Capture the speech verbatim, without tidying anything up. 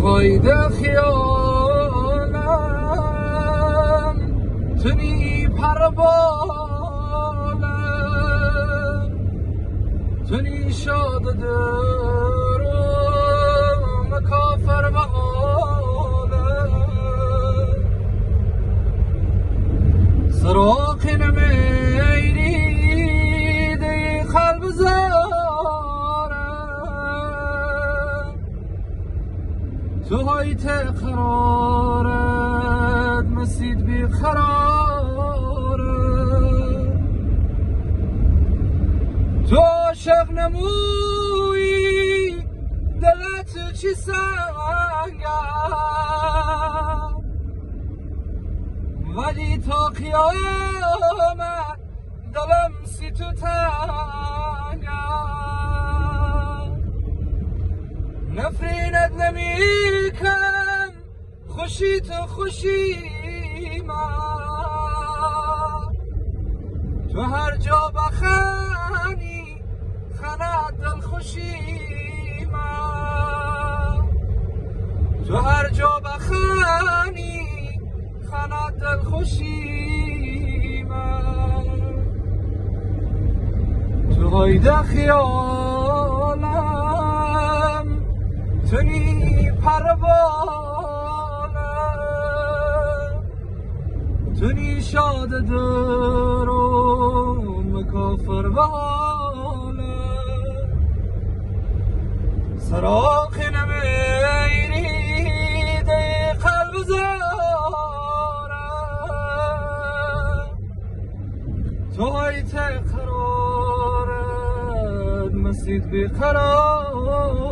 هایده خیالم تنی پربالم تنی شاد درم کافر و عالم سراخ نمیری دی قلب زارم تو های تقرارت مسید بی قرارم تو عاشق نموی دلت چی سنگم ولی تا قیامت دلم سی تو تنگم نفرینت نمی کن خوشی تو خوشی من تو هر جا بخنی خند دل خوشی من تو هر جا بخنی خند دل خوشی من تو هایده خیالم تنی پربالم تنی شاد درم کافر و عالم سراخ نمیری دی قلب زارم تو های تقرارت مسید بی قرار